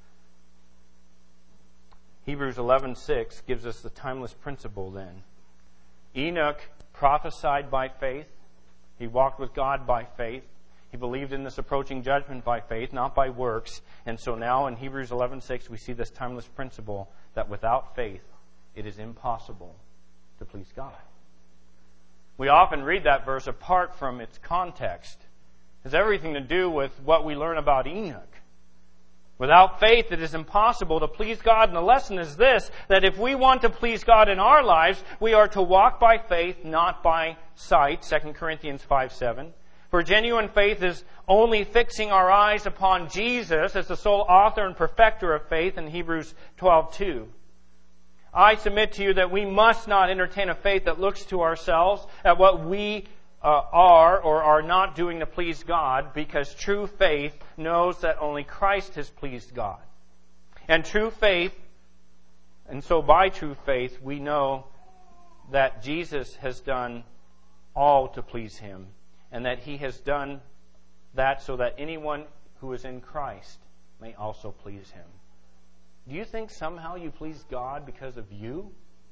Hebrews eleven six gives us the timeless principle then. Enoch prophesied by faith. He walked with God by faith. He believed in this approaching judgment by faith, not by works. And so now in Hebrews eleven six we see this timeless principle that without faith it is impossible to please God. We often read that verse apart from its context. It has everything to do with what we learn about Enoch. Without faith, it is impossible to please God. And the lesson is this, that if we want to please God in our lives, we are to walk by faith, not by sight. Second Corinthians five seven. For genuine faith is only fixing our eyes upon Jesus as the sole author and perfecter of faith in Hebrews twelve two. I submit to you that we must not entertain a faith that looks to ourselves at what we uh, are or are not doing to please God, because true faith knows that only Christ has pleased God. And true faith, and so by true faith, we know that Jesus has done all to please Him, and that He has done that so that anyone who is in Christ may also please Him. Do you think somehow you please God because of you?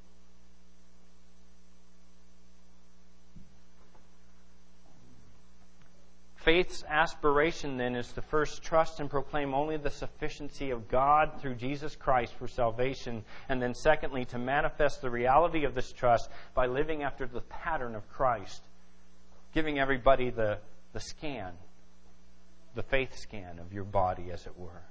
Faith's aspiration then is to first trust and proclaim only the sufficiency of God through Jesus Christ for salvation, and then secondly to manifest the reality of this trust by living after the pattern of Christ, giving everybody the, the scan, the faith scan of your body, as it were.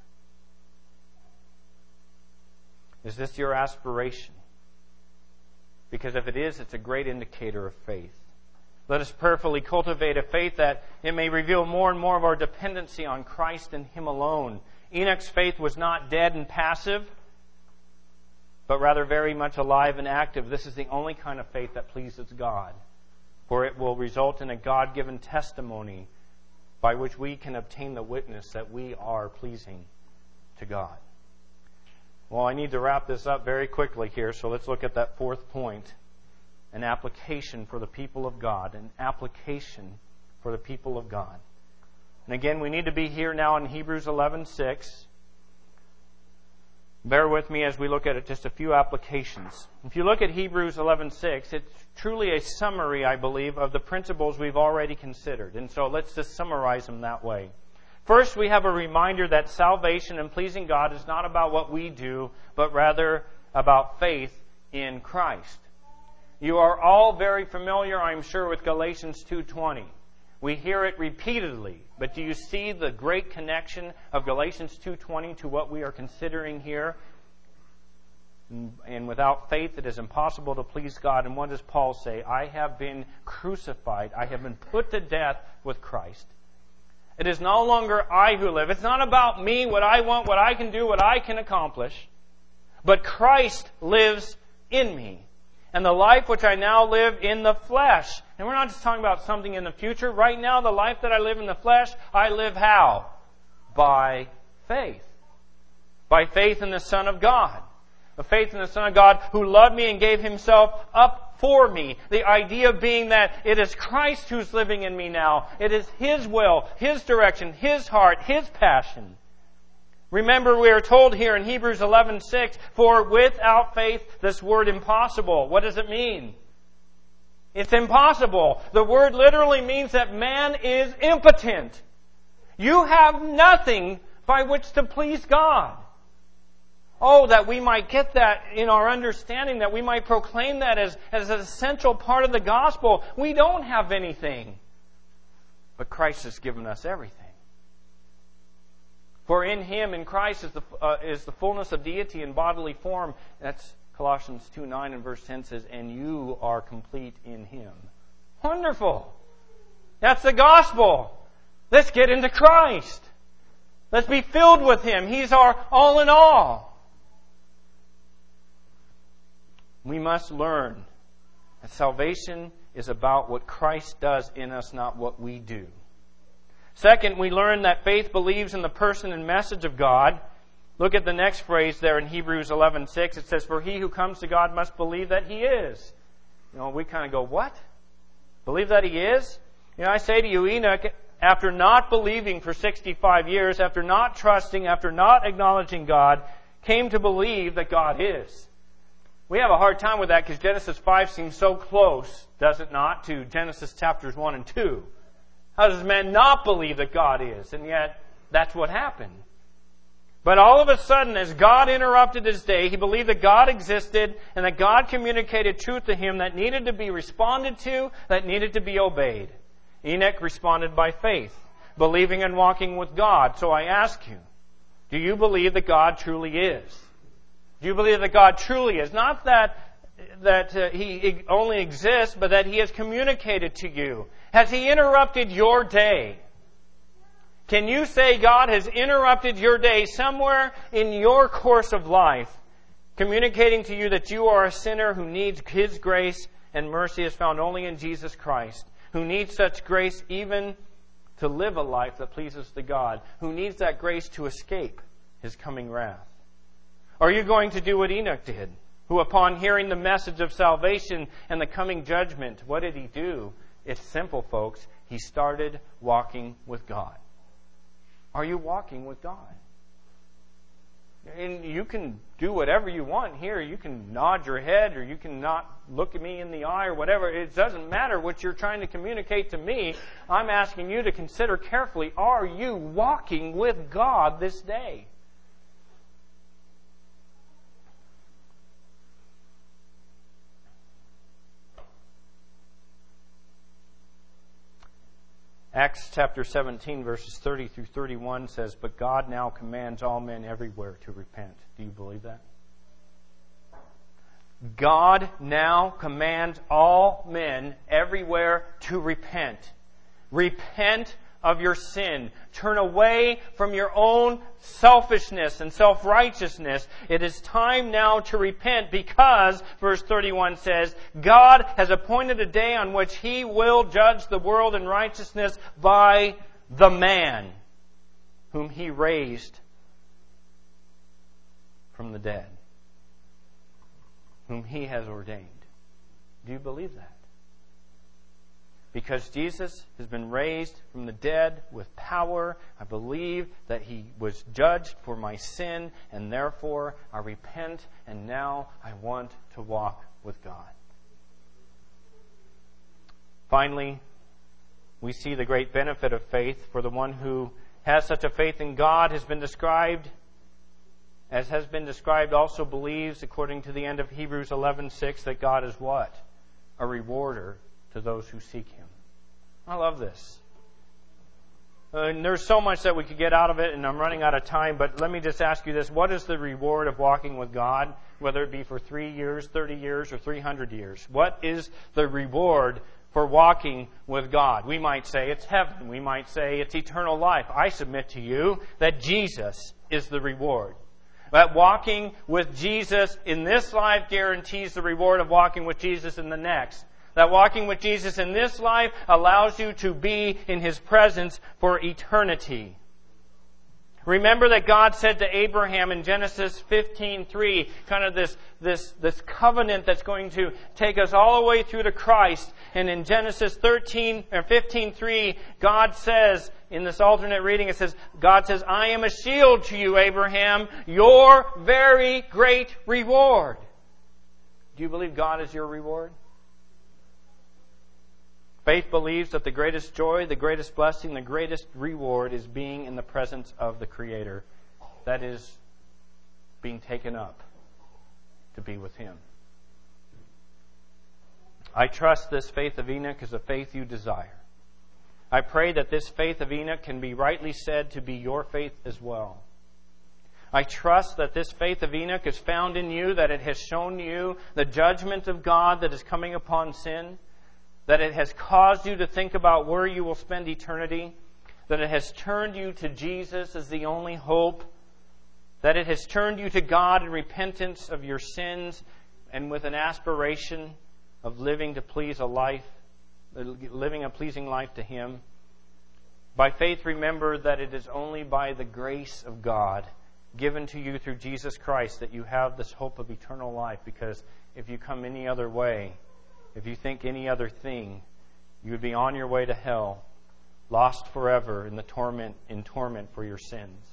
Is this your aspiration? Because if it is, it's a great indicator of faith. Let us prayerfully cultivate a faith that it may reveal more and more of our dependency on Christ and Him alone. Enoch's faith was not dead and passive, but rather very much alive and active. This is the only kind of faith that pleases God, for it will result in a God-given testimony by which we can obtain the witness that we are pleasing to God. Well, I need to wrap this up very quickly here, so let's look at that fourth point. An application for the people of God. An application for the people of God. And again, we need to be here now in Hebrews eleven six. Bear with me as we look at it, just a few applications. If you look at Hebrews eleven six, it's truly a summary, I believe, of the principles we've already considered. And so let's just summarize them that way. First, we have a reminder that salvation and pleasing God is not about what we do, but rather about faith in Christ. You are all very familiar, I'm sure, with Galatians two twenty. We hear it repeatedly, but do you see the great connection of Galatians two twenty to what we are considering here? And without faith it is impossible to please God. And what does Paul say? I have been crucified. I have been put to death with Christ. It is no longer I who live. It's not about me, what I want, what I can do, what I can accomplish. But Christ lives in me. And the life which I now live in the flesh. And we're not just talking about something in the future. Right now, the life that I live in the flesh, I live how? By faith. By faith in the Son of God. A faith in the Son of God who loved me and gave Himself up for me. The idea being that it is Christ who's living in me now. It is His will, His direction, His heart, His passion. Remember, we are told here in Hebrews eleven six, for without faith, this word impossible. What does it mean? It's impossible. The word literally means that man is impotent. You have nothing by which to please God. Oh, that we might get that in our understanding, that we might proclaim that as, as an essential part of the gospel. We don't have anything. But Christ has given us everything. For in Him, in Christ, is the, uh, is the fullness of deity in bodily form. That's Colossians two nine and verse ten says, and you are complete in Him. Wonderful! That's the gospel. Let's get into Christ. Let's be filled with Him. He's our all in all. We must learn that salvation is about what Christ does in us, not what we do. Second, we learn that faith believes in the person and message of God. Look at the next phrase there in Hebrews eleven six. It says, for he who comes to God must believe that He is. You know, we kind of go, what? Believe that He is? You know, I say to you, Enoch, after not believing for sixty-five years, after not trusting, after not acknowledging God, came to believe that God is. We have a hard time with that because Genesis five seems so close, does it not, to Genesis chapters one and two. How does man not believe that God is? And yet, that's what happened. But all of a sudden, as God interrupted his day, he believed that God existed and that God communicated truth to him that needed to be responded to, that needed to be obeyed. Enoch responded by faith, believing and walking with God. So I ask you, do you believe that God truly is? Do you believe that God truly is? Not that that uh, He only exists, but that He has communicated to you. Has He interrupted your day? Can you say God has interrupted your day somewhere in your course of life, communicating to you that you are a sinner who needs His grace and mercy is found only in Jesus Christ, who needs such grace even to live a life that pleases to God, who needs that grace to escape His coming wrath? Are you going to do what Enoch did, who upon hearing the message of salvation and the coming judgment, what did he do? It's simple, folks. He started walking with God. Are you walking with God? And you can do whatever you want here. You can nod your head or you can not look at me in the eye or whatever. It doesn't matter what you're trying to communicate to me. I'm asking you to consider carefully, are you walking with God this day? Acts chapter seventeen, verses thirty through thirty-one says, but God now commands all men everywhere to repent. Do you believe that? God now commands all men everywhere to repent. Repent of your sin. Turn away from your own selfishness and self-righteousness. It is time now to repent because, verse thirty-one says, God has appointed a day on which He will judge the world in righteousness by the man whom He raised from the dead, whom He has ordained. Do you believe that? Because Jesus has been raised from the dead with power, I believe that He was judged for my sin, and therefore I repent, and now I want to walk with God. Finally, we see the great benefit of faith for the one who has such a faith in God has been described, as has been described, also believes, according to the end of Hebrews eleven six, that God is what? A rewarder to those who seek Him. I love this. Uh, and there's so much that we could get out of it, and I'm running out of time, but let me just ask you this. What is the reward of walking with God, whether it be for three years, thirty years, or three hundred years? What is the reward for walking with God? We might say it's heaven. We might say it's eternal life. I submit to you that Jesus is the reward. That walking with Jesus in this life guarantees the reward of walking with Jesus in the next. That walking with Jesus in this life allows you to be in His presence for eternity. Remember that God said to Abraham in Genesis fifteen three, kind of this, this, this covenant that's going to take us all the way through to Christ. And in Genesis thirteen or fifteen three, God says, in this alternate reading, it says, God says, I am a shield to you, Abraham, your very great reward. Do you believe God is your reward? Faith believes that the greatest joy, the greatest blessing, the greatest reward is being in the presence of the Creator. That is, being taken up to be with Him. I trust this faith of Enoch is a faith you desire. I pray that this faith of Enoch can be rightly said to be your faith as well. I trust that this faith of Enoch is found in you, that it has shown you the judgment of God that is coming upon sin, that it has caused you to think about where you will spend eternity, that it has turned you to Jesus as the only hope, that it has turned you to God in repentance of your sins and with an aspiration of living to please a life, living a pleasing life to Him. By faith, remember that it is only by the grace of God given to you through Jesus Christ that you have this hope of eternal life, because if you come any other way, if you think any other thing, you would be on your way to hell, lost forever in the torment in torment for your sins.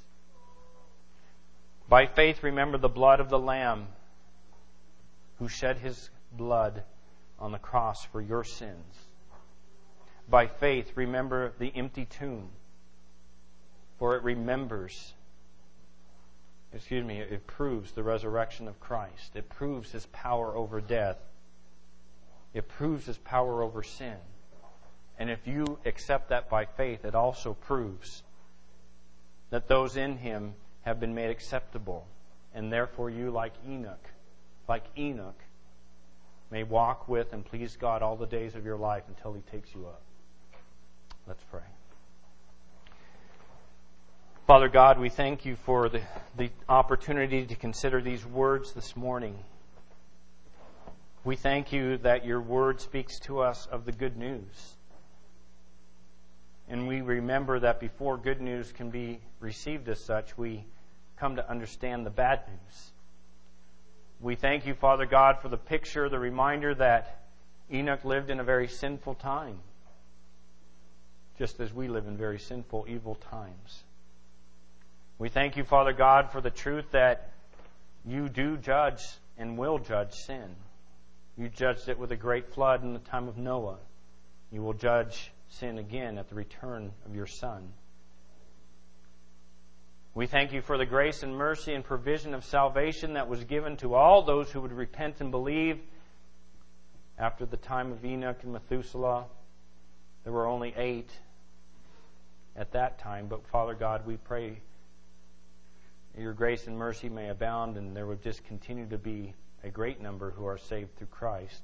By faith, remember the blood of the Lamb who shed His blood on the cross for your sins. By faith, remember the empty tomb, for it remembers, excuse me, it proves the resurrection of Christ. It proves His power over death. It proves His power over sin. And if you accept that by faith, it also proves that those in Him have been made acceptable. And therefore you, like Enoch, like Enoch, may walk with and please God all the days of your life until He takes you up. Let's pray. Father God, we thank You for the, the opportunity to consider these words this morning. We thank You that Your Word speaks to us of the good news. And we remember that before good news can be received as such, we come to understand the bad news. We thank You, Father God, for the picture, the reminder that Enoch lived in a very sinful time, just as we live in very sinful, evil times. We thank You, Father God, for the truth that You do judge and will judge sin. You judged it with a great flood in the time of Noah. You will judge sin again at the return of Your Son. We thank You for the grace and mercy and provision of salvation that was given to all those who would repent and believe. After the time of Enoch and Methuselah, there were only eight at that time. But Father God, we pray Your grace and mercy may abound, and there would just continue to be a great number who are saved through Christ.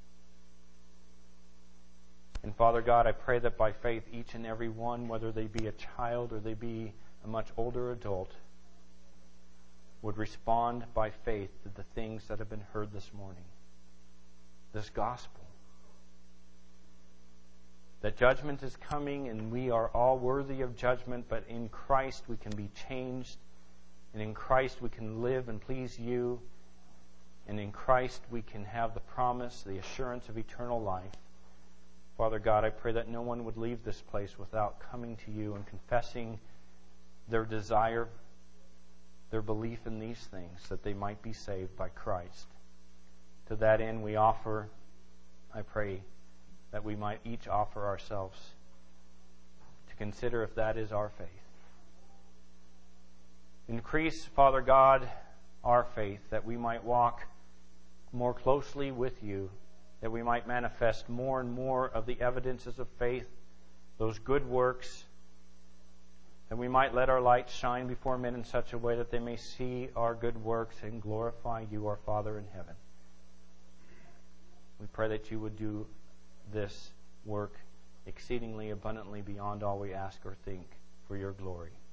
And Father God, I pray that by faith each and every one, whether they be a child or they be a much older adult, would respond by faith to the things that have been heard this morning. This gospel. That judgment is coming and we are all worthy of judgment, but in Christ we can be changed, and in Christ we can live and please You, and in Christ we can have the promise, the assurance of eternal life. Father God, I pray that no one would leave this place without coming to You and confessing their desire, their belief in these things, that they might be saved by Christ. To that end, we offer, I pray, that we might each offer ourselves to consider if that is our faith. Increase, Father God, our faith, that we might walk more closely with You, that we might manifest more and more of the evidences of faith, those good works, that we might let our light shine before men in such a way that they may see our good works and glorify You, our Father in heaven. We pray that You would do this work exceedingly abundantly beyond all we ask or think for Your glory.